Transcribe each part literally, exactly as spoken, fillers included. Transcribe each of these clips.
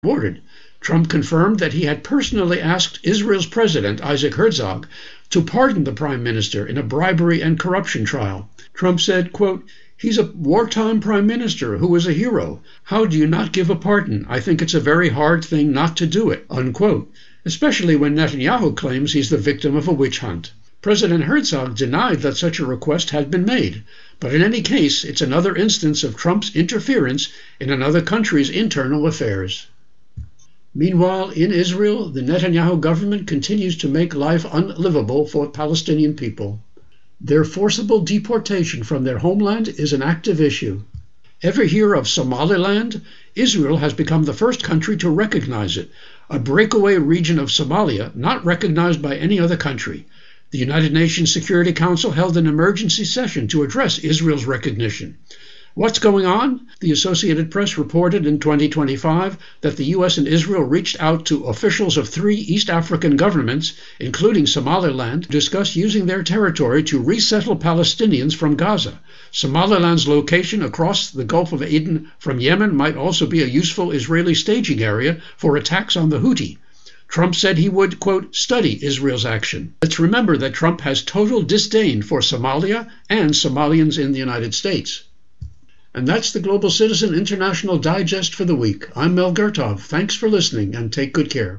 rewarded. Trump confirmed that he had personally asked Israel's president, Isaac Herzog, to pardon the prime minister in a bribery and corruption trial. Trump said, quote, "He's a wartime prime minister who was a hero. How do you not give a pardon? I think it's a very hard thing not to do it," unquote, especially when Netanyahu claims he's the victim of a witch hunt. President Herzog denied that such a request had been made, but in any case, it's another instance of Trump's interference in another country's internal affairs. Meanwhile, in Israel, the Netanyahu government continues to make life unlivable for Palestinian people. Their forcible deportation from their homeland is an active issue. Ever hear of Somaliland? Israel has become the first country to recognize it, a breakaway region of Somalia not recognized by any other country. The United Nations Security Council held an emergency session to address Israel's recognition. What's going on? The Associated Press reported in twenty twenty-five that the U S and Israel reached out to officials of three East African governments, including Somaliland, to discuss using their territory to resettle Palestinians from Gaza. Somaliland's location across the Gulf of Aden from Yemen might also be a useful Israeli staging area for attacks on the Houthi. Trump said he would, quote, study Israel's action. Let's remember that Trump has total disdain for Somalia and Somalians in the United States. And that's the Global Citizen International Digest for the week. I'm Mel Gertov. Thanks for listening, and take good care.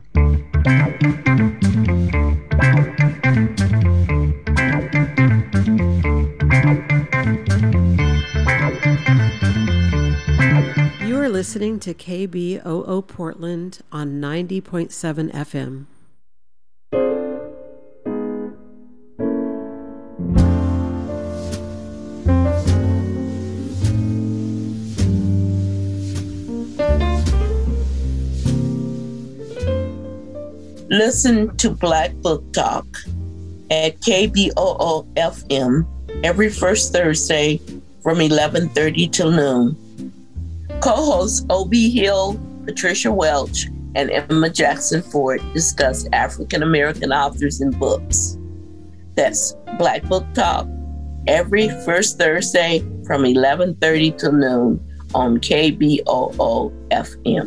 You are listening to K B O O Portland on ninety point seven F M. Listen to Black Book Talk at K B O O F M every first Thursday from eleven thirty till noon. Co-hosts Obie Hill, Patricia Welch, and Emma Jackson Ford discuss African American authors and books. That's Black Book Talk every first Thursday from eleven thirty till noon on K B O O F M.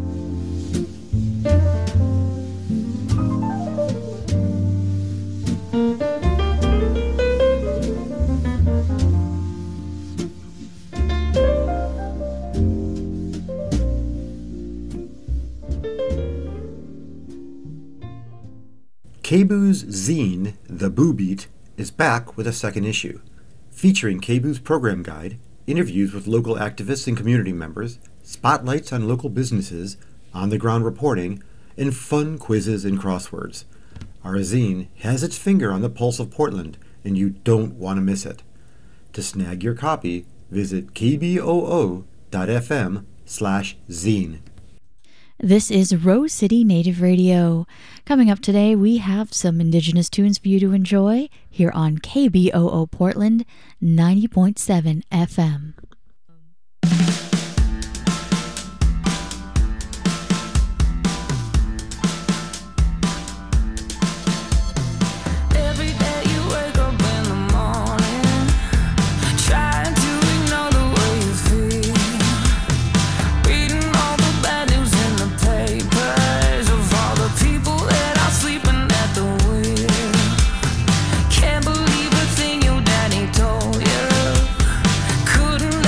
K B O's zine, The Boo Beat, is back with a second issue, featuring K B O's program guide, interviews with local activists and community members, spotlights on local businesses, on-the-ground reporting, and fun quizzes and crosswords. Our zine has its finger on the pulse of Portland, and you don't want to miss it. To snag your copy, visit kboo.fm slash zine. This is Rose City Native Radio. Coming up today, we have some Indigenous tunes for you to enjoy here on K B O O Portland ninety point seven F M. Can't believe a thing your daddy told you. Couldn't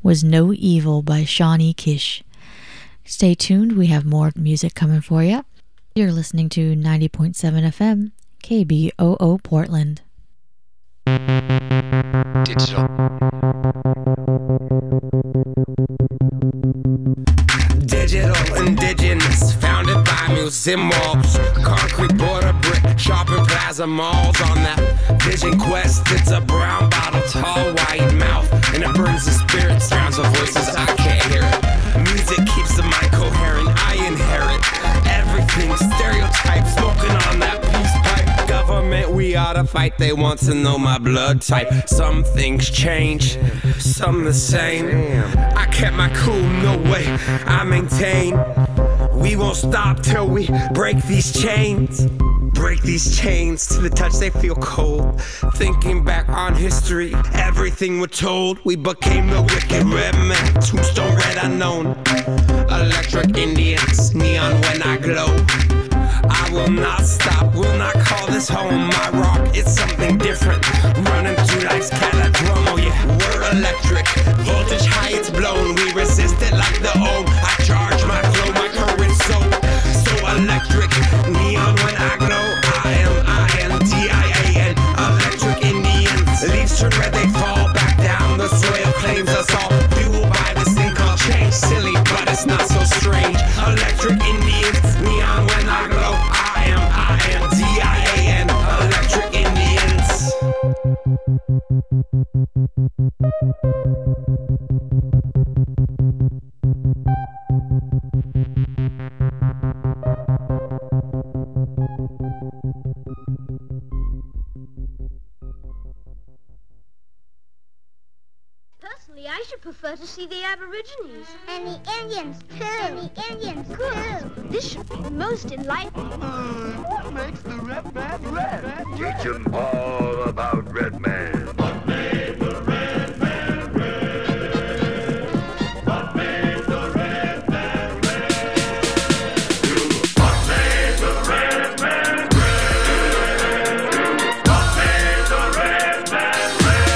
was No Evil by Shawnee Kish. Stay tuned, we have more music coming for you. You're listening to ninety point seven F M, K B O O Portland. Digital. Digital indigenous, founded by museum walls, concrete border brick, shopping plaza malls. On that vision quest, it's a brown bottle, tall white mouth, and it burns the spirit, sounds of voices I can't hear it. Music keeps the mind coherent, I inherit everything, stereotypes, smoking on that peace pipe. Government, we ought to fight, they want to know my blood type. Some things change, some the same. I kept my cool, no way, I maintain. We won't stop till we break these chains. Break these chains, to the touch they feel cold. Thinking back on history, everything we're told. We became the wicked red men, tombstone red unknown. Electric Indians, neon when I glow. I will not stop, will not call this home. My rock, it's something different. Running through life's calodrome, oh yeah, we're electric. Voltage high, it's blown, we resist it like the ohm. I charge my flow, my current so, so electric. Neon when I glow, I am I N D I A N. Electric Indians, leaves turn red, they fall back down. The soil claims us all, fueled by this thing called change. Silly, but it's not so strange. Electric Indians, neon when I glow. I am I N D I A N. Electric Indians. Personally, I should prefer to see the Aborigines. And the Indians, too. And the Indians, too. This should be most enlightening. Uh, what makes the red man red? Teach them all about Red Man. What made the red man red? What made the red man red? What made the red man red? What made the red man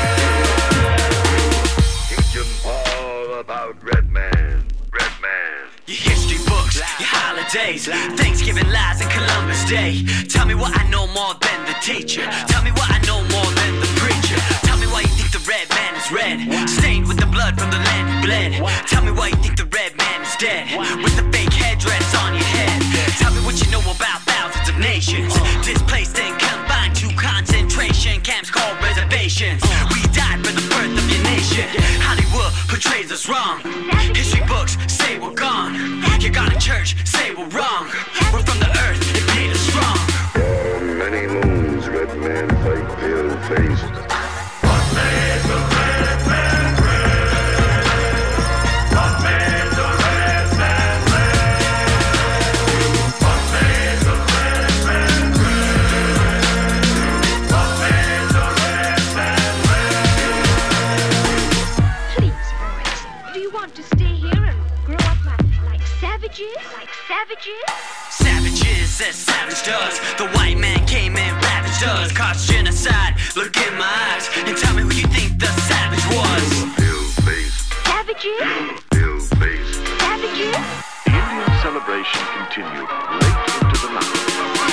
red? Teach them all about Red Man. Red Man. Your history books, your holidays, Thanksgiving lies and Columbus Day. Tell me what I know more than the teacher. Tell me what I know more than the preacher. Tell me why you think the red man is red, stained with the blood from the land he bled. Tell me why you think the red man is dead, with the fake headdress on your head. Tell me what you know about thousands of nations, displaced and confined to concentration camps called reservations. We died for the birth of your nation. Hollywood portrays us wrong. History books say we're gone. You got a church, say we're wrong. We're from the earth, it made us strong. For many moons, Red Man fight pale-faced. What made the red man red? What made the red man red? What made the red man red? What made the red man red? Please, boys, do you want to stay here and grow up like, like savages? Like savages? Savages as savage does. The white man came and ravaged us, caused genocide. Look in my eyes and tell me who you think the savage was. Pale-faced. Savages? Pale-faced. Savages? The Indian celebration continued late into the night.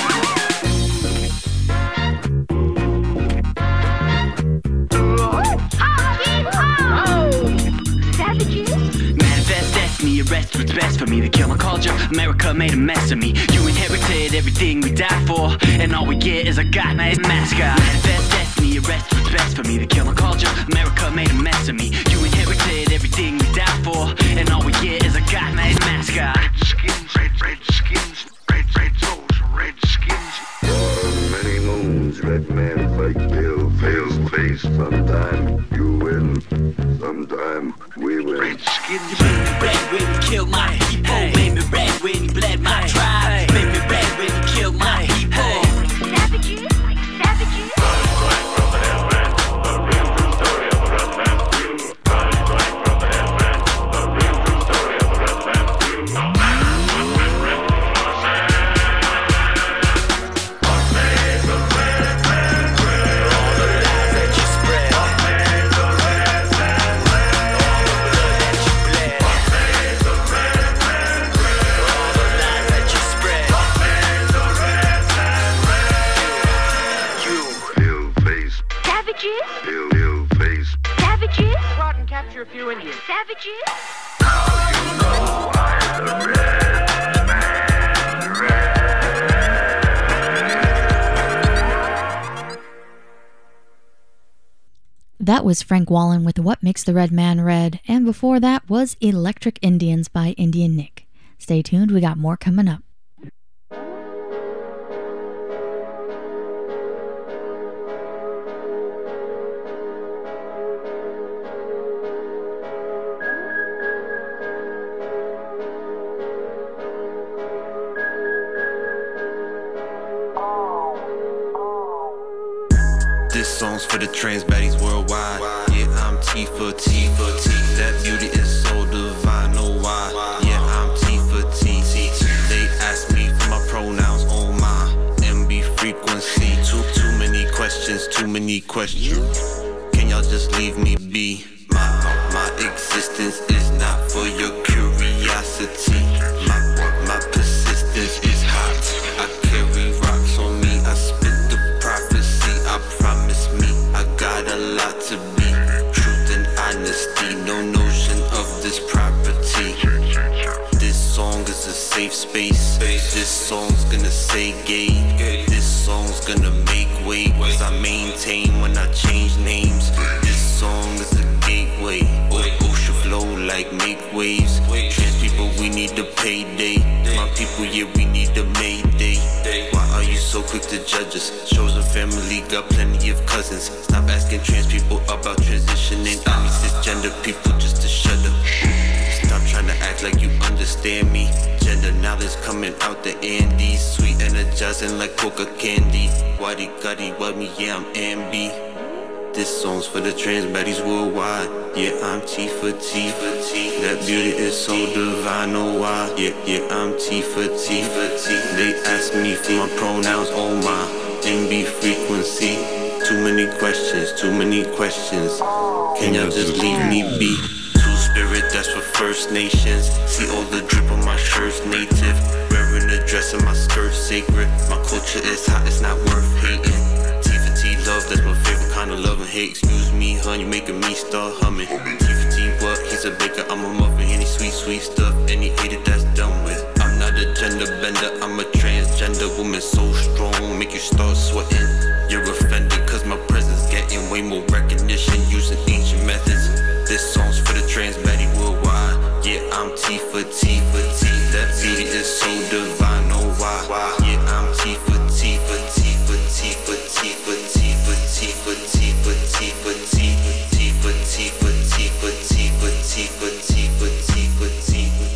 Manifest destiny, arrest what's best for me. The killing culture, America made a mess of me. You inherited everything we died for, and all we get is a god-made mascot. Manifest destiny, arrest what's best for me. The killing culture, America made a mess of me. You inherited everything we died for, and all we get is a god-made mascot. Redskins, red, red skins, red, red souls, red skins. For many moons, Red Man fight pale-faced. Sometime you win, sometime we win. Redskins. You made me red when you killed my people. Made me red when you bled my tribe. Made me red when you killed my people. Savages? Like savages? Right from the headman, the real true story of the red man. Right, right from the headman, the real true story of the red man. What made the red man red? What made the red man red? All the lies that you spread. What made the red man red? That was Frank Wallen with What Makes the Red Man Red, and before that was Electric Indians by Indian Nick. Stay tuned, we got more coming up. This song's for the trans baddies worldwide. Yeah, I'm T for T for T. That beauty is so divine, know why? Yeah, I'm T for T. They ask me for my pronouns, oh my M B frequency. Too too many questions, too many questions. Can y'all just leave me be? My my existence is not for your curiosity. My my persistence is hot. I carry rocks on me. I spit the prophecy. I promise me I got a lot to be. Truth and honesty, no notion of this property. This song is a safe space. This song's gonna say gay. This song's gonna make way. Cause I maintain when I change names. This song is a gateway. Oh, ocean flow like make waves. Trans people, we need a payday. My people, yeah, we need a mayday. Why are you so quick to judge us? Chosen family got plenty of cousins. Stop asking trans people about transitioning. I need cisgender people just to shut up. Stop trying to act like you understand me. Gender knowledge coming out the Andes. Sweet energizing like coca candy. Waddy gutty, what me, yeah, I'm Ambi. This song's for the trans baddies worldwide. Yeah, I'm T for T for T. That beauty is so divine, know why? Yeah, yeah, I'm T for T for T. They ask me for my pronouns, oh my M B frequency. Too many questions, too many questions. Can y'all just leave me be? Two spirit, that's for First Nations. See all the drip on my shirt's native. Wearing a dress and my skirt's sacred. My culture is hot, it's not worth hating. Love, that's my favorite kind of love and hate. Excuse me, hun, you making me start humming. T for T, what? He's a baker, I'm a muffin. Any sweet, sweet stuff, any hated, that's done with. I'm not a gender bender, I'm a transgender woman so strong, make you start sweating. You're offended, cause my presence getting way more recognition using ancient methods. This song's for the trans baddie worldwide. Yeah, I'm T for T for T. That beauty is so divine, know why? Yeah, I'm T for T for T for T for T for T. T for T for T for T T for T for T for T for T for T for T for T for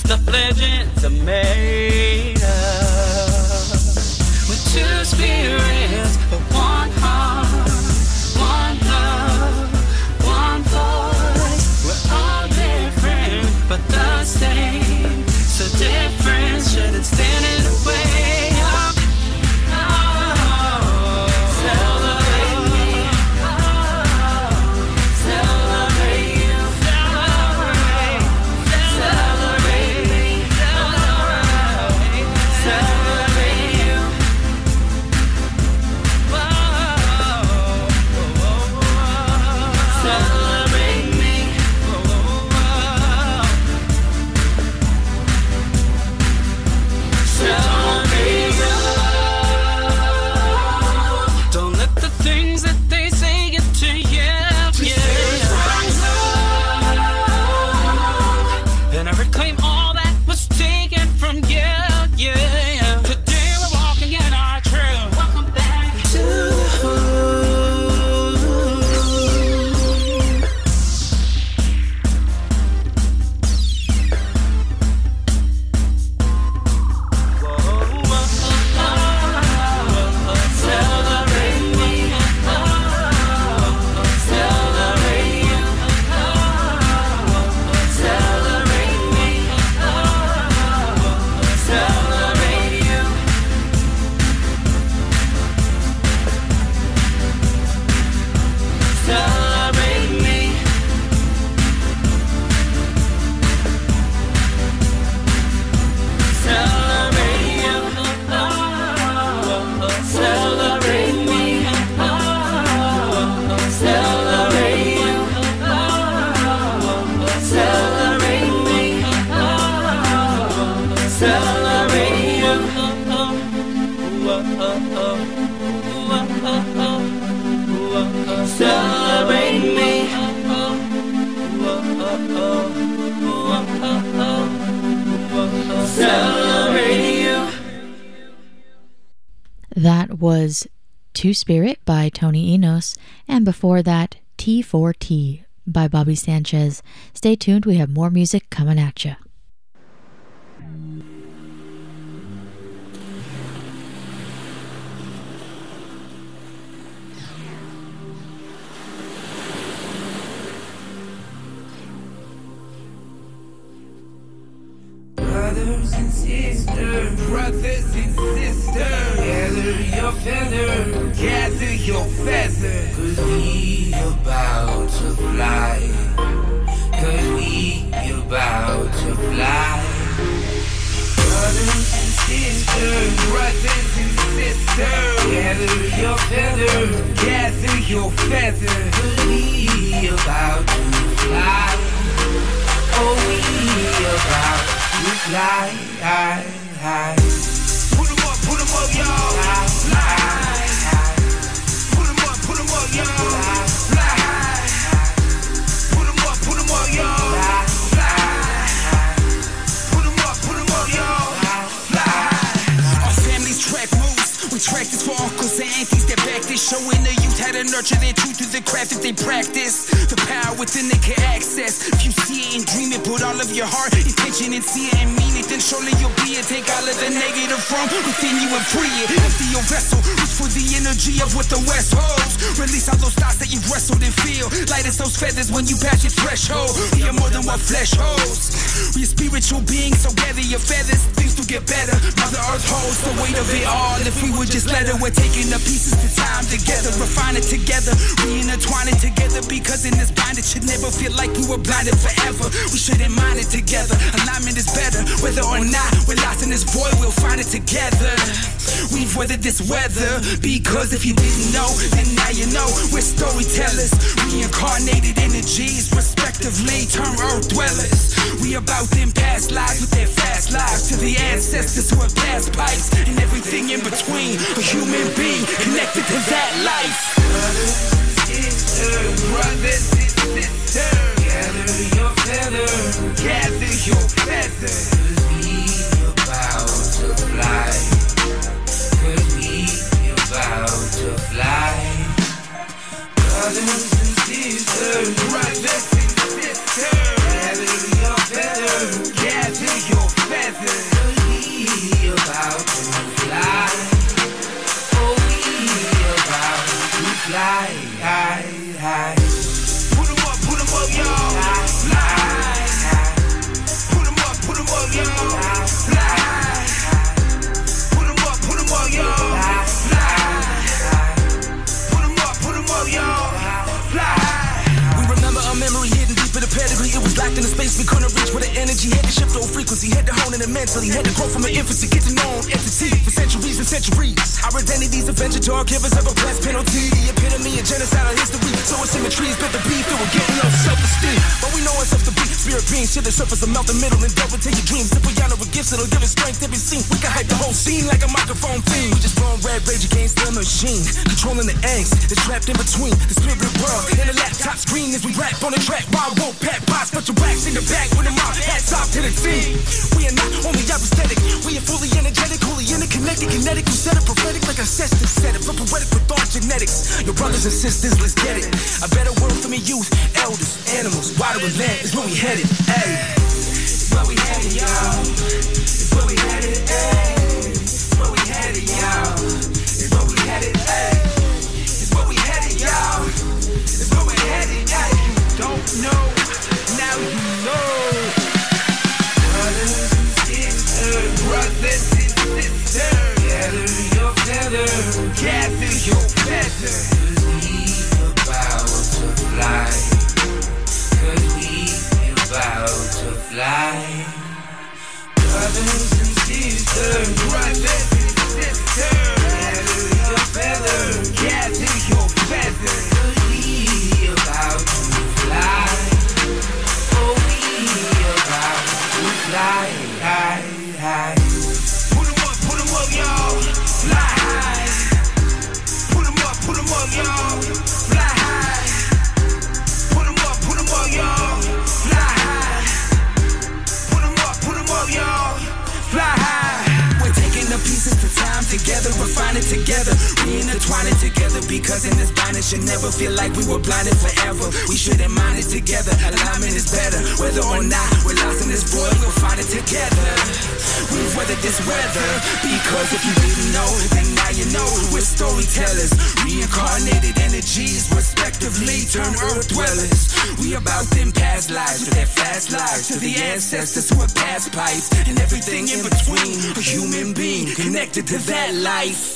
the legends are made of. With two spirits, but one heart, one love, one voice. We're all different, but the same. So different shouldn't stand in the way of. That was Two Spirit by Tony Enos, and before that, T four T by Bobby Sanchez. Stay tuned, we have more music coming at you. Brothers and sisters, brothers and sisters, gather your feather, gather your feather, cause we about to fly, cause we about to fly. Brothers and sisters, brothers and sisters, gather your feather, gather your feather, cause we about to fly, oh we about to fly, high, high. Put 'em up, put 'em up, y'all. Fly, fly. Put 'em up, put 'em up, y'all. Fly, fly. Put 'em up, put 'em up, y'all. Fly, put 'em up, put 'em up, y'all. Fly. Our family's track moves. We track this for uncles and aunties that back this, showing the youth how to nurture their truth through the craft that they practice. The power within they can access. If you see it and dream it, put all of your heart, intention, and see it and mean it, then surely you'll be it. Take all of the negative from within you and free it. Empty your vessel, reach for the energy of what the West holds. Release all those thoughts that you've wrestled and feel. Light as those feathers when you pass your threshold. We are more than what flesh holds. We are spiritual beings, so gather your feathers. Things will get better. Mother Earth holds the weight of it all. If we would just let her, we're taking the pieces to time together, refine it together, re-intertwine it together. Because in this bind, it should never feel like we were blinded forever. We shouldn't mind it together. Alignment is better, whether or not we're lost in this void, we'll find it together. We've weathered this weather, because if you didn't know, then now you know. We're storytellers, reincarnated energies, respectively term earth dwellers. We about them past lives with their fast lives, to the ancestors who have passed pipes and everything in between. A human being connected to that life. Brothers and sisters, brothers and sisters, gather your feather, gather your feather. Cause we about to fly, cause we about to fly. Brothers and sisters, brothers and sisters, gather your feather, gather your trapped in a space we couldn't reach with the energy. Had to shift over frequency, had to hone in it mentally. Had to grow from an infancy, get to know an entity for centuries and centuries. Our identity's a venture to our givers of a blessed penalty. The epitome of genocidal history. So it's symmetries, built the beef, it will get low self-esteem. But we know ourselves to be spirit beings. Shit the surface and melt the middle and delve into your dreams. If we honor with gifts, it'll give us strength every scene. We can hype the whole scene like a microphone theme. We just blowing red rage against the machine. Controlling the angst that's trapped in between the spirit world and the laptop screen as we rap on the track. Wild won't pat box, but your racks in the back with them out. Hats off to the team. We are not only aesthetic, we are fully energetic, wholly interconnected, kinetic. We set it prophetic like ancestors said it. For poetic with all genetics. Your brothers and sisters, let's get it. A better world for me, youth, elders, animals, water and land is where we headed. Hey, it's where we headed, y'all. It's where we headed, hey. It's where we headed, y'all. It's where we headed, hey. It's where we headed, y'all. It's where we headed, yeah. You don't know, now you know. Brothers and sisters, brothers and sisters, gather your feather, gather your feather. Cause we about to fly. Cause we about to fly. Brothers and sisters, brothers and sisters, gather your feather, gather your feather. Cause we about to fly. Oh, we about to fly. High, high. Put 'em up, put 'em up, y'all. Fly high. Put 'em up, put 'em up, y'all. Fly high. Put 'em up, put 'em up, y'all. Fly high. Put 'em up, put 'em up, y'all. Fly high. We're taking the pieces to time together, refine it together, re-intertwine it together. Because in this bind it should never feel like we were blinded forever. We shouldn't mind it together. Alignment is better. Whether or not we're lost in this void, we'll find it together. We've weathered this weather. Because if you didn't know, then now you know. We're storytellers, reincarnated energies, respectively turn earth dwellers. We about them past lives with their fast lives to the ancestors who have past pipes and everything in between. A human being connected to that life.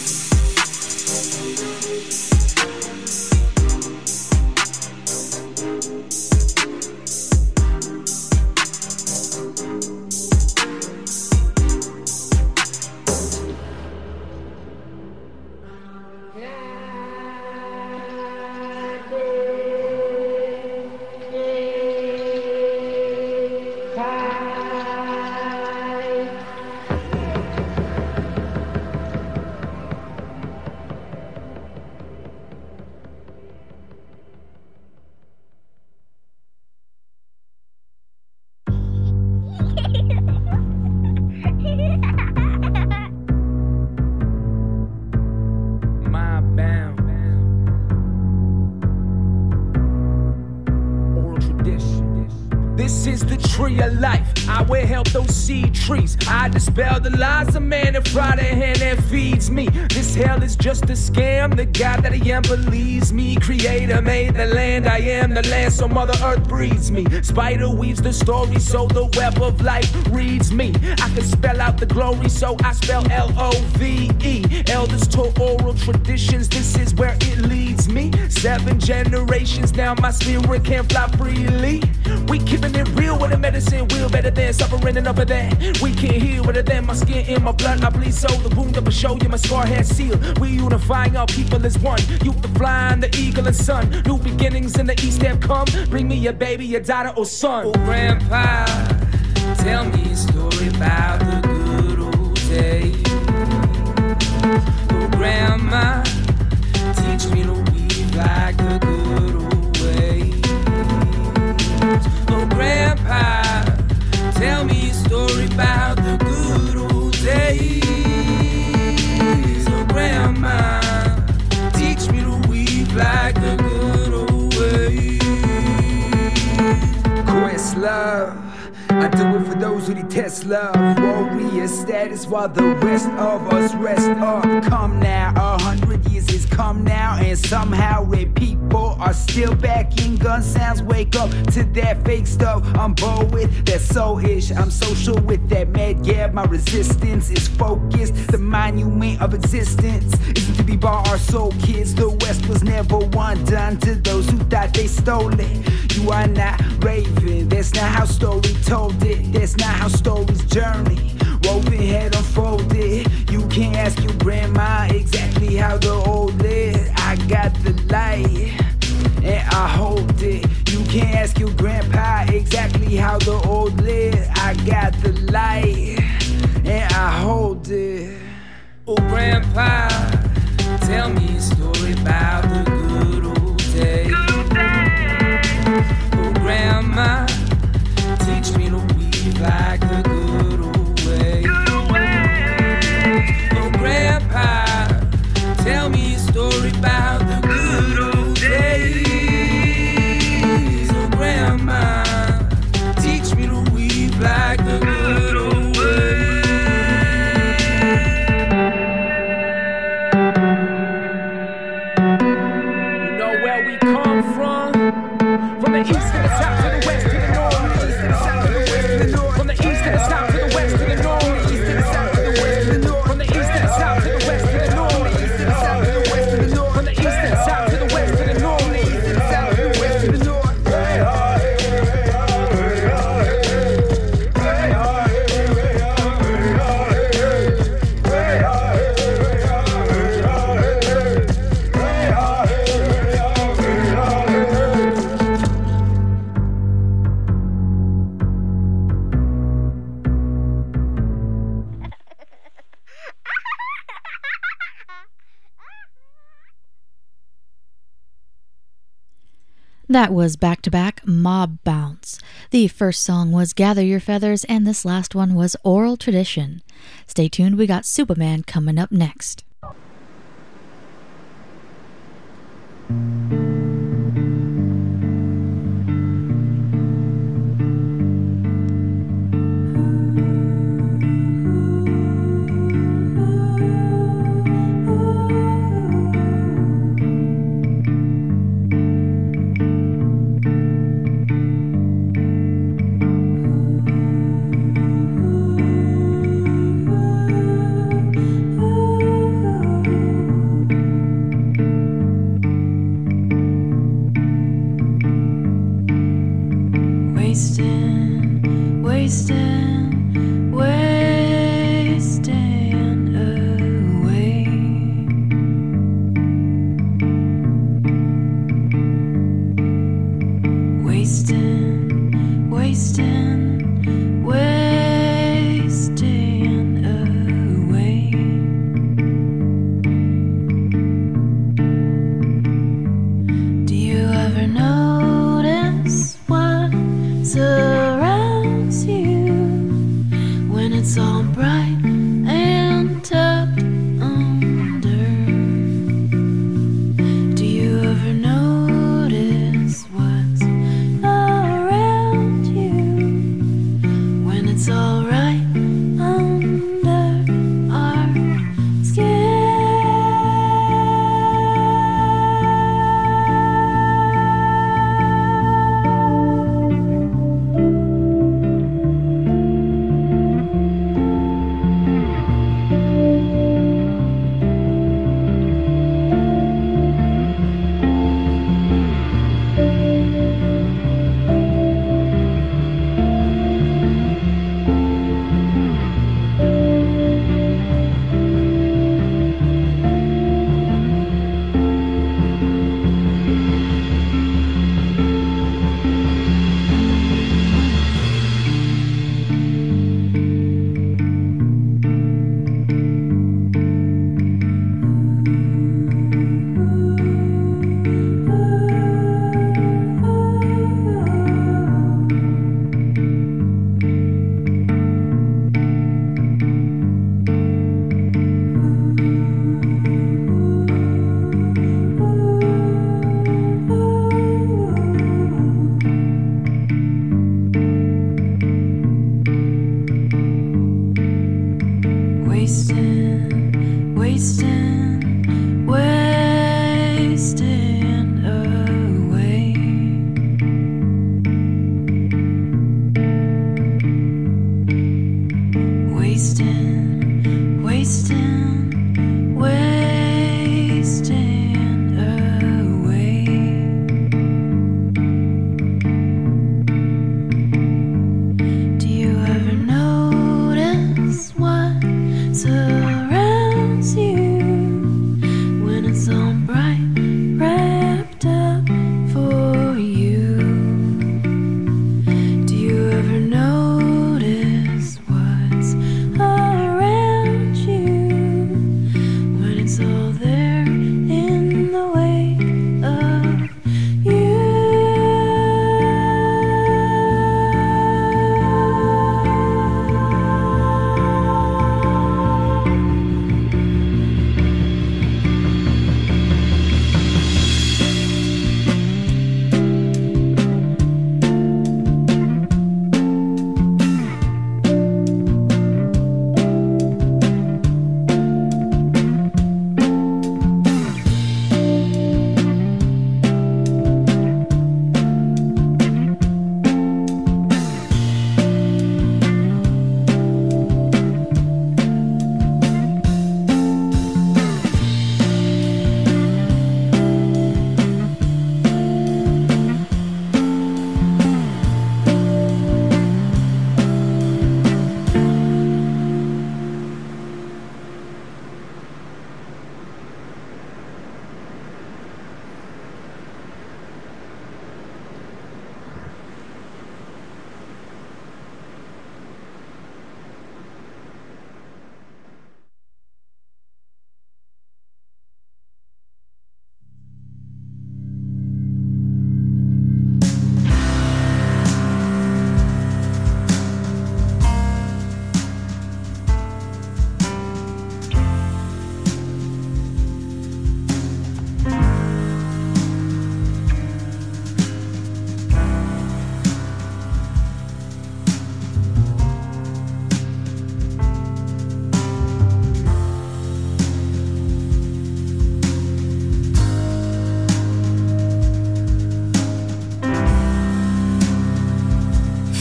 Trees. I dispel the lies of man and fry the hand that feeds me. This hell is just a scam. The God that I am believes me. Creator made the land. I am the land, so Mother Earth breeds me. Spider weaves the story, so the web of life reads me. I can spell out the glory, so I spell L O V E. Elders taught oral traditions. This is where it leads me. Seven generations now, my spirit can fly freely. We keeping it real with a medicine wheel, better than suffering enough of that. We can't heal better than my skin in my blood. I bleed so the wound of a show you my scar has sealed. We unifying our people as one. You the flying, the eagle and sun. New beginnings in the east have come. Bring me a baby, a daughter or son. Oh grandpa, tell me a story about the good old days. Oh grandma, teach me to weave like the good old ways. Oh grandpa, tell me a story about the good old days. Oh grandma, teach me to weave like the good old ways. Questlove, I do it for those who detest love. Warrior status while the rest of us rest up. Come now, a hundred years has come now, and somehow red people are still back in gun sounds. Wake up to that fake stuff. I'm bold with that soul-ish. I'm social with that mad gab. My resistance is focused. The monument of existence isn't to be bought. Our soul kids. The West was never one done to those who thought they stole it. You are not raving. That's not how story told it. That's not how stories journey. Woven head unfolded. You can't ask your grandma exactly how the old lived. I got the light and I hold it. You can't ask your grandpa exactly how the old lived. I got the light and I hold it. Oh, Grandpa, tell me a story about the good old days. Good days. Oh, Grandma, teach me to weave like the good old ways. Good old ways. Oh, Grandpa, tell me a story about the good old days. Oh, Grandma, teach me to weave like the good old ways. From the east to the south to the west to the north, from the east to the south to the west to the north, from the east to the south to the west to the north, from the east to the south to the west to the north, from the east to the south to the west to the north, from the east to the south to the west to the north, from the east to the south to the west to the north, from the east to the south to the west to the north. That was back-to-back Mob Bounce. The first song was Gather Your Feathers, and this last one was Oral Tradition. Stay tuned, we got Superman coming up next. Wasting, wasting, wasting away. Wasting, wasting, wasting away. Do you ever notice what surrounds you when it's all bright and tucked under? Do you ever notice what's around you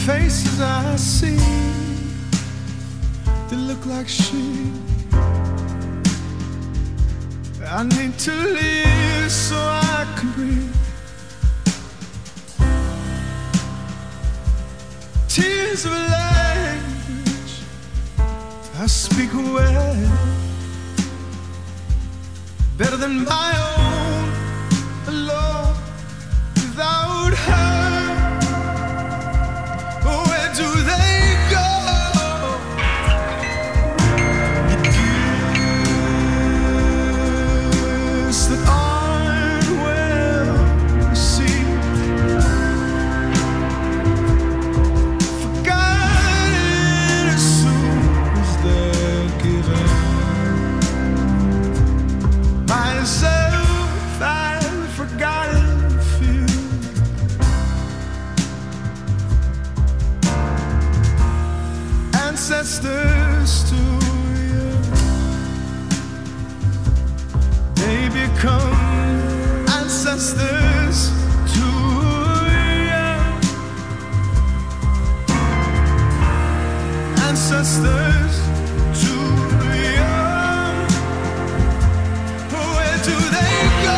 faces I see, they look like sheep. I need to live so I can breathe. Tears of a language I speak well, better than my own, alone, without her. Where do they go? The gifts that aren't well received, forgotten as soon as they're given. Myself, I've forgotten a few. Ancestors to you, they become ancestors to you. Ancestors to you. Where do they go?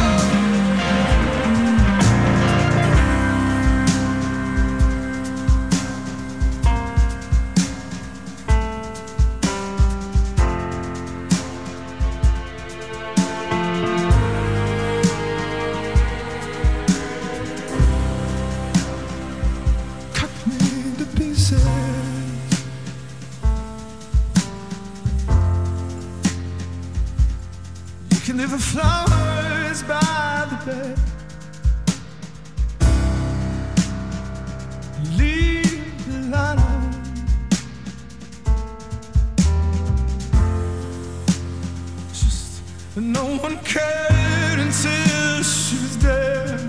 Cut me to pieces. You can leave the flowers by the bed, leave the light on. Just that no one cared until she was dead.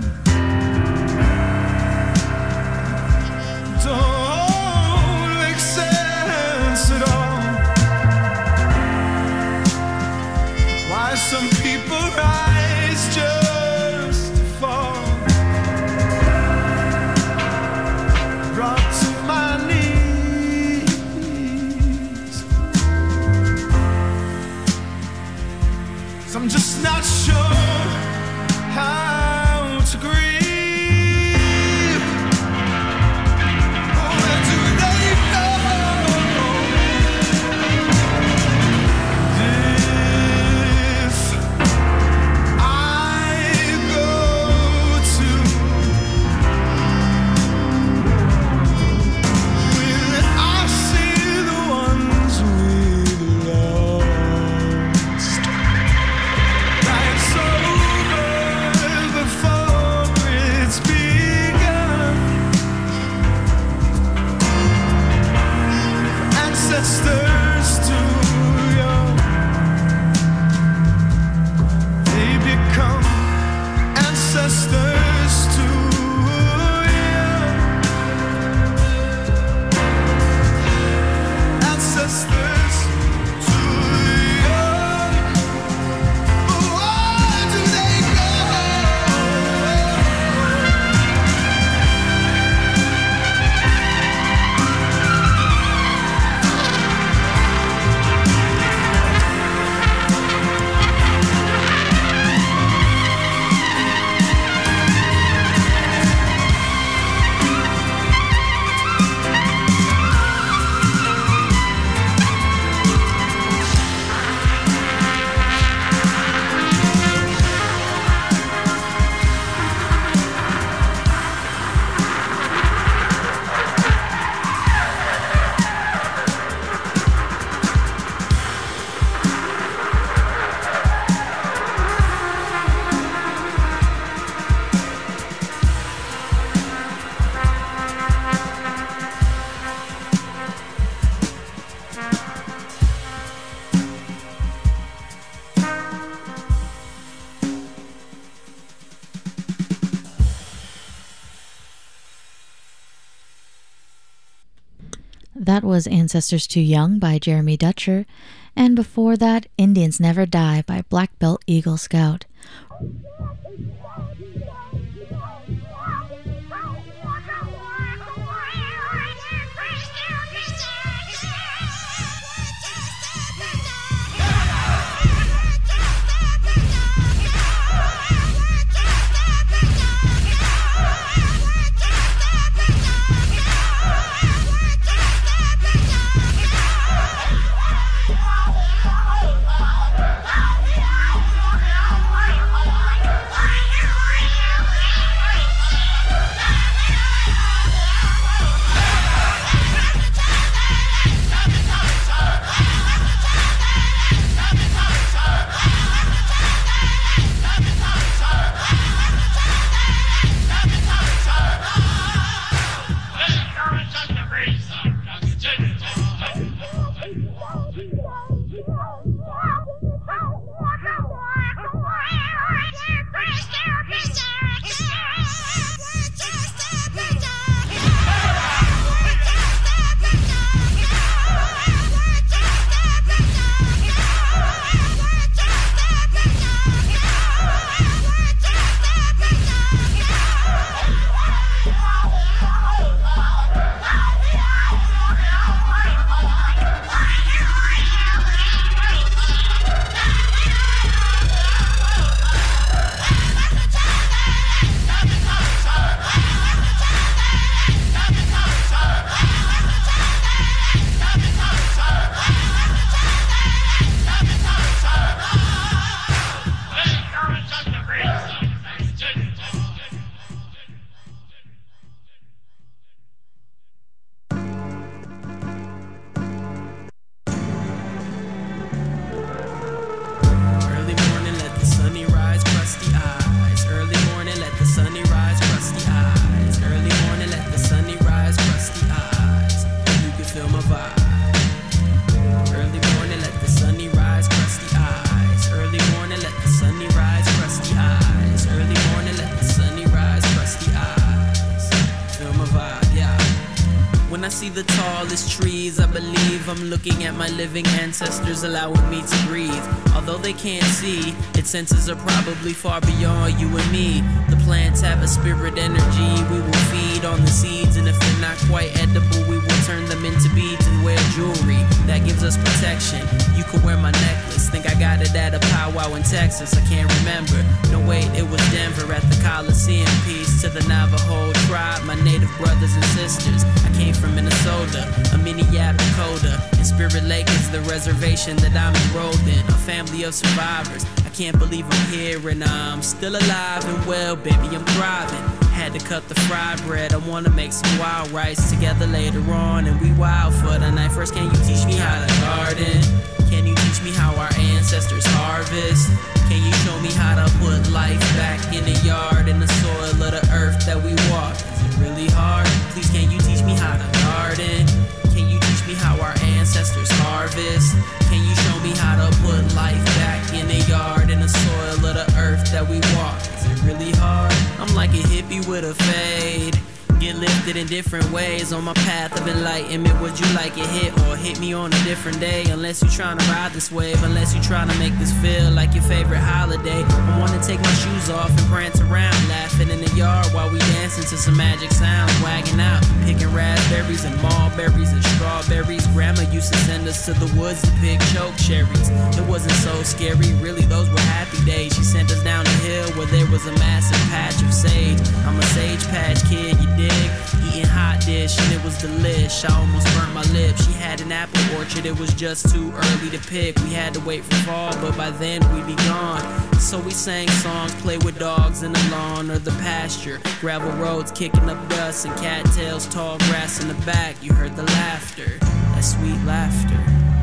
Don't make sense at all. Why some people rise just to fall. Brought to my knees. So I'm just not sure how to grieve. Where do they go? If I go to, will I see the ones we lost? Life's over before it's begun. Ancestors too young, they become ancestors too young. Ancestors too young. Where do they go? That was Ancestors Too Young by Jeremy Dutcher, and before that, Indians Never Die by Black Belt Eagle Scout. When I see the tallest trees, I believe I'm looking at my living ancestors allowing me to breathe. Although they can't see, its senses are probably far beyond you and me. The plants have a spirit energy, we will feed on the seeds, and if they're not quite edible, we will turn them into beads and wear jewelry. That gives us protection. You could wear my necklace, think I got it at a powwow in Texas, I can't remember. No wait, it was Denver at the Coliseum. Peace to the Navajo tribe, my native brothers and sisters. I came from Minnesota, a mini Yap Dakota, and Spirit Lake is the reservation that I'm enrolled in. A family of survivors, I can't believe I'm here and I'm still alive and well, baby, I'm thriving. Had to cut the fried bread, I wanna make some wild rice together later on, and we wild for the night. First, can you teach me how to garden? Can you teach me how our ancestors harvest? Can you show me how to put life back in the yard, in the soil of the earth that we walk? Is it really hard? Please, can you teach me how to garden? Can you teach me how our ancestors harvest? Can you show me how to put life back in the yard, in the soil of the earth that we walk? Is it really hard? I'm like a hippie with a fade. Get lifted in different ways on my path of enlightenment. Would you like it hit or hit me on a different day? Unless you're trying to ride this wave, unless you're trying to make this feel like your favorite holiday. I wanna take my shoes off and prance around, laughing in the yard while we dancing to some magic sounds, wagging out, picking raspberries and mulberries and strawberries. Grandma used to send us to the woods to pick choke cherries. It wasn't so scary, really, those were happy days. She sent us down the hill where there was a massive patch of sage. I'm a sage patch kid, you dig? Eating hot dish and it was delish. I almost burnt my lips. She had an apple orchard, it was just too early to pick. We had to wait for fall, but by then we'd be gone. So we sang songs, play with dogs in the lawn or the pasture. Gravel roads kicking up dust and cattails, tall grass in the back. You heard the laughter, that sweet laughter.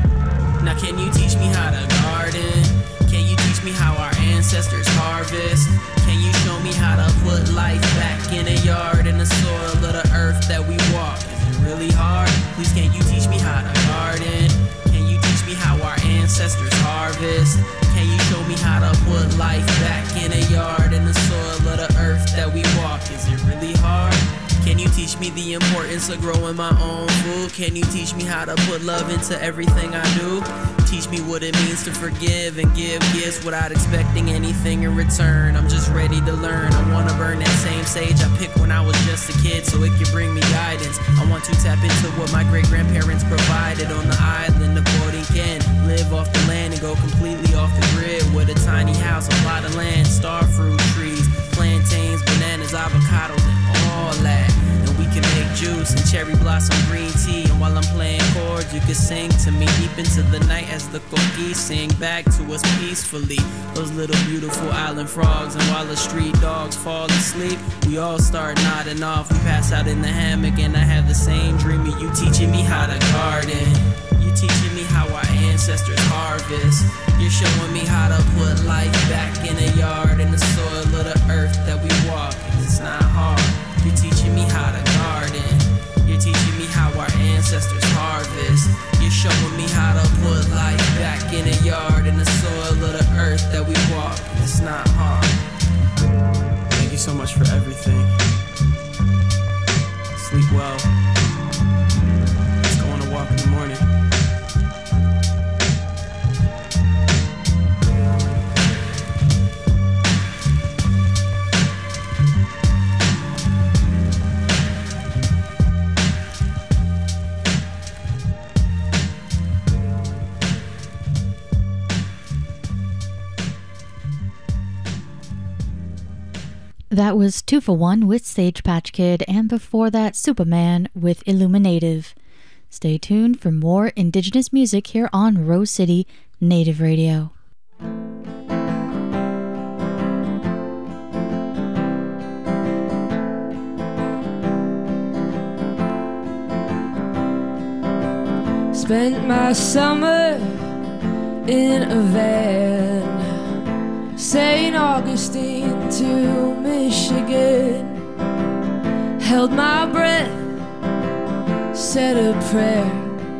Now can you teach me how to garden? Can you teach me how our ancestors harvest? Can you show me how to put life back in a yard, in the soil of the earth that we walk? Is it really hard? Please, can you teach me how to garden? Can you teach me how our ancestors harvest? Can you show me how to put life back in a yard, in the soil of the earth that we walk? Is it really hard? Can you teach me the importance of growing my own food? Can you teach me how to put love into everything I do? Teach me what it means to forgive and give gifts without expecting anything in return. I'm just ready to learn. I wanna burn that same sage I picked when I was just a kid so it can bring me guidance. I want to tap into what my great-grandparents provided on the island of Borinquen. Live off the land and go completely off the grid with a tiny house, a plot of land, starfruit trees, plantains, bananas, avocados, and all that. And we can make juice and cherry blossom green tea. And while I'm playing chords, you can sing to me deep into the night as the coquis sing back to us peacefully. Those little beautiful island frogs. And while the street dogs fall asleep, we all start nodding off. We pass out in the hammock and I have the same dream of you teaching me how to garden. You teaching me how our ancestors harvest. You're showing me how to put life back in a yard, in the soil of the earth that we walk. It's not hard. You're teaching me how to garden. You're teaching me how our ancestors harvest. You're showing me how to put life back in a yard, in the soil of the earth that we walk. It's not hard. Thank you so much for everything. Sleep well. Let's go on a walk in the morning. That was Two for One with Sage Patch Kid, and before that, Superman with Illuminative. Stay tuned for more Indigenous music here on Rose City Native Radio. Spent my summer in a van, Saint Augustine to Michigan. Held my breath, said a prayer.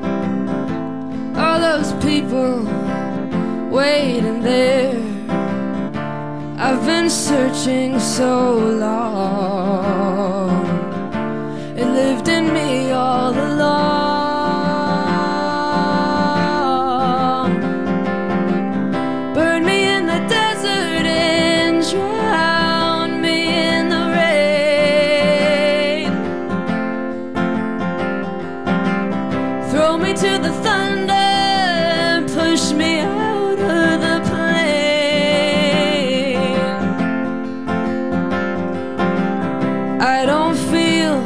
All those people waiting there. I've been searching so long. It lived in me all along. to the thunder and push me out of the plane. I don't feel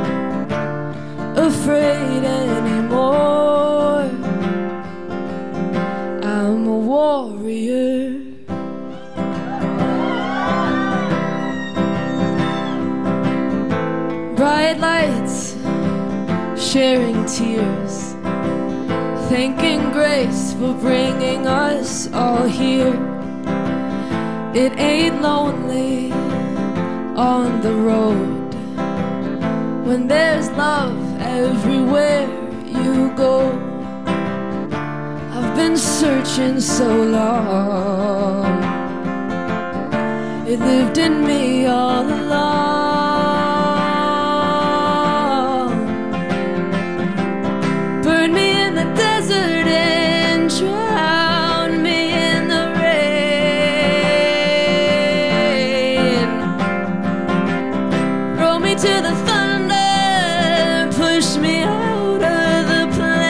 afraid anymore. I'm a warrior. Bright lights, sharing tears, thanking grace for bringing us all here. It ain't lonely on the road when there's love everywhere you go. I've been searching so long, it lived in me all along. Burn me in the desert and drown me in the rain. Roll me to the thunder and push me out of the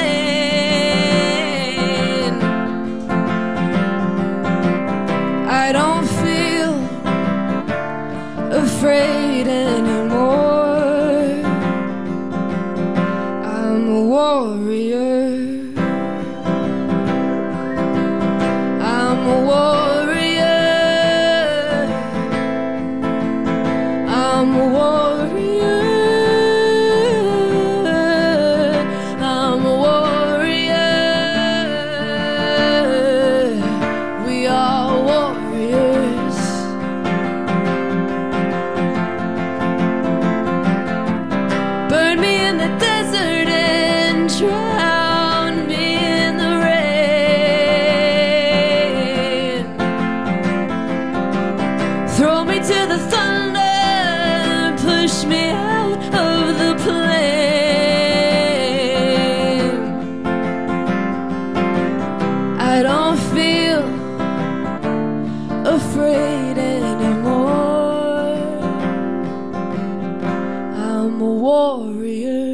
plane. I don't feel afraid anymore. I'm a warrior. I'm a warrior. I'm a warrior. I'm a warrior. We are warriors. Burn me in the desert and drown me in the rain. Throw me to the thunder and push me out of the plane. I don't feel afraid anymore. I'm a warrior.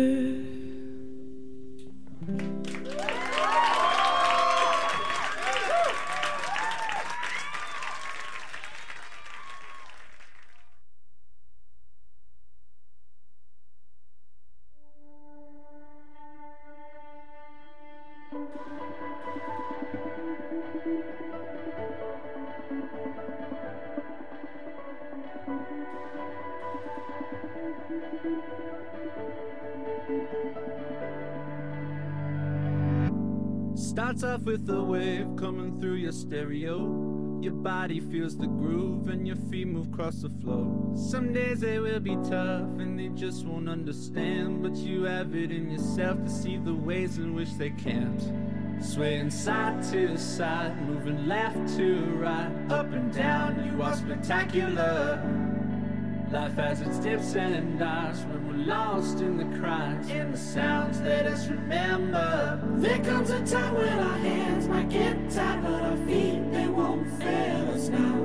Starts off with a wave coming through your stereo. Your body feels the groove and your feet move across the floor. Some days they will be tough and they just won't understand, but you have it in yourself to see the ways in which they can't. Swaying side to side, moving left to right, up and down, you are spectacular. Life has its dips and dives when we're lost in the cries, in the sounds let us remember. There comes a time when our hands might get tied, but our feet, they won't fail us now.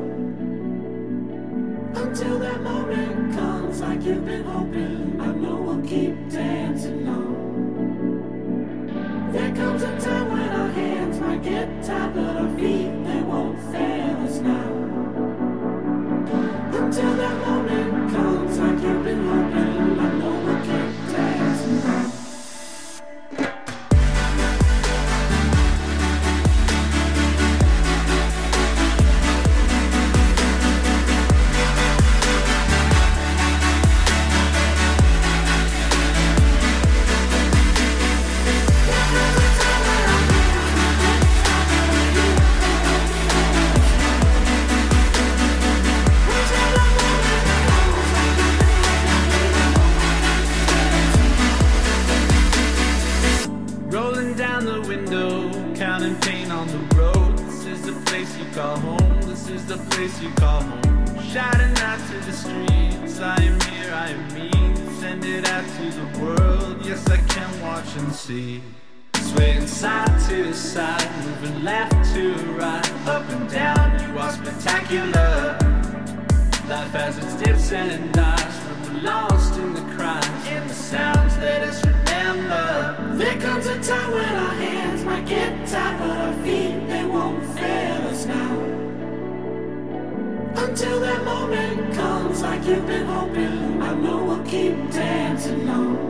Until that moment comes like you've been hoping, I know we'll keep dancing on. There comes a time when our hands might get tied, but our feet, they won't fail us now. Until that moment comes like you've been hoping, I know we'll keep dancing on. You call home, shouting out to the streets, I am here, I am me, send it out to the world, yes I can watch and see. Swaying side to side, moving left to right, up and down, you are spectacular. Life has its dips and dives, when we're lost in the cries, in the sounds let us remember. There comes a time when I like you've been hoping. I know we'll keep dancing on.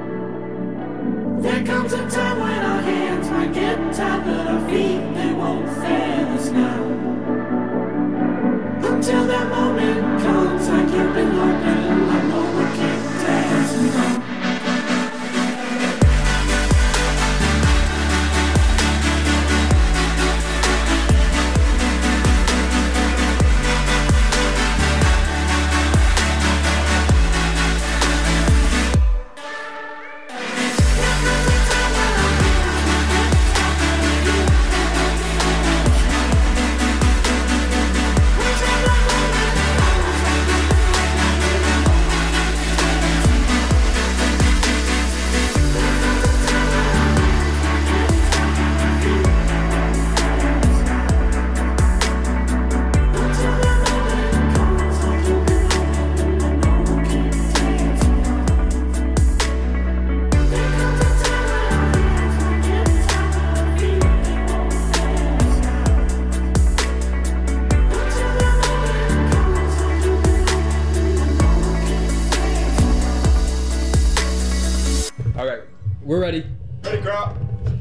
There comes a time when our hands might get tied, but our feet, they won't fail us now. Until that moment comes like you've been hoping, I know we'll keep dancing on. We're ready. Ready, Crop.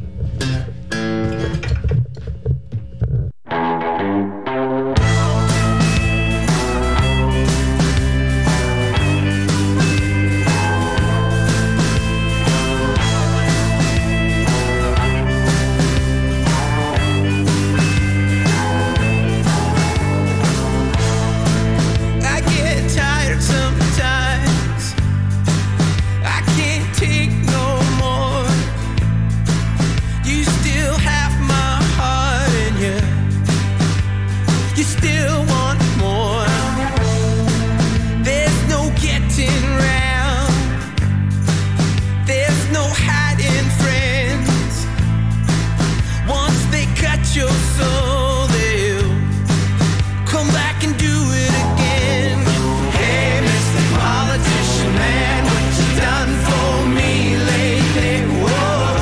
I get tired sometimes. I can't take no more. You still have my heart in you. You still want more. There's no getting round. There's no hiding friends. Once they cut your soul, they'll come back and do it again. Hey, Mister Politician Man, what you done for me lately? Whoa.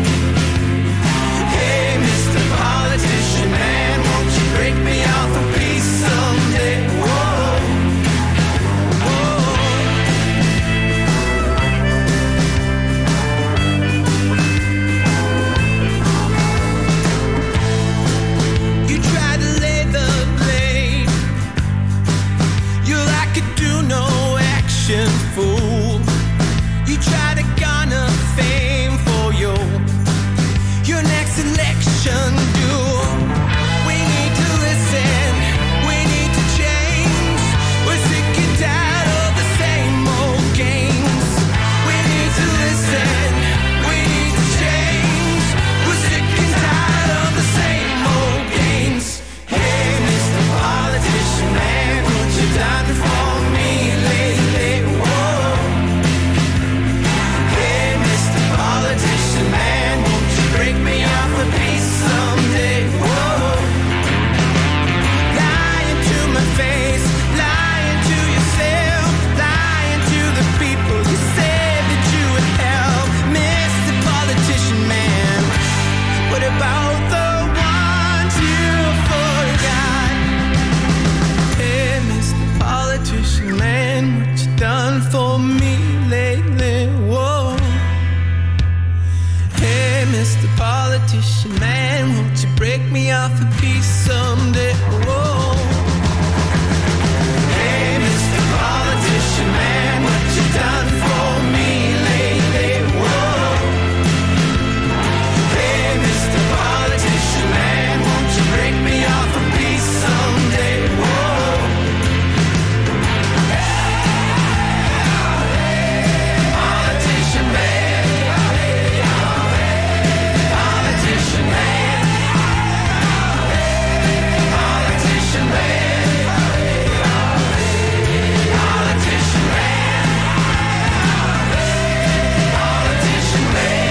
Hey, Mister Politician Man, won't you break me off a piece someday? Whoa. You try to lay the blame. You're like a do no action fool. You try to garner fame for your your next election duel. We need to listen. We need to change. We're sick and tired of the same old games. We need to listen. We need to change. We're sick and tired of the same old games. Hey, Mister Politician Man, what you done for me lately? Whoa. Hey, Mister Politician Man, won't you break me off a piece someday? Whoa. Lying to my face, lying to yourself, lying to the people you said that you would help. Mister Politician Man, what about the ones you forgot? Hey, Mister Politician Man, what you done for me lately? Whoa. Hey, Mister Politician Man, won't you break me off a piece someday? Whoa. Hey, Mister Politician Man, what you done for me lately? Whoa. Hey, Mister Politician Man, won't you break me off a piece someday? Whoa. Politician Man. Politician Man. Politician Man. Politician Man. Politician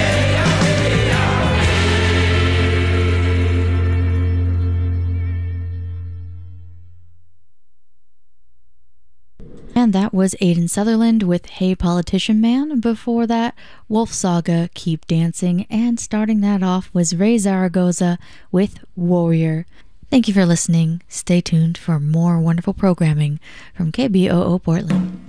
And that was Aiden Sutherland with Hey Politician Man. Before that, Wolf Saga, Keep Dancing. And starting that off was Ray Zaragoza with Warrior. Thank you for listening. Stay tuned for more wonderful programming from K B O O Portland.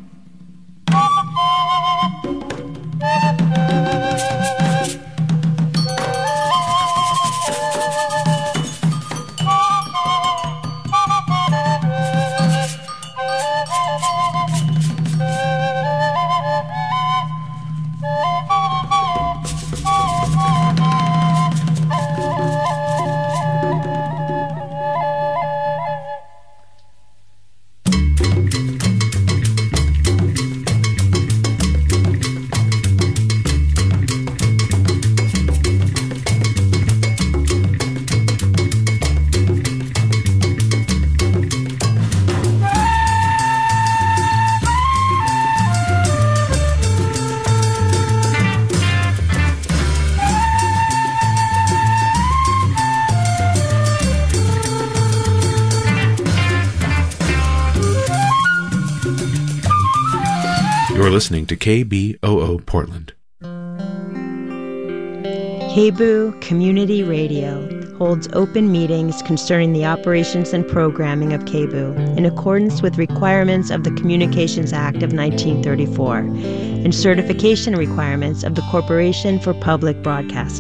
You're listening to K B O O Portland. K B O O Community Radio holds open meetings concerning the operations and programming of K B O O in accordance with requirements of the Communications Act of nineteen thirty-four and certification requirements of the Corporation for Public Broadcasting.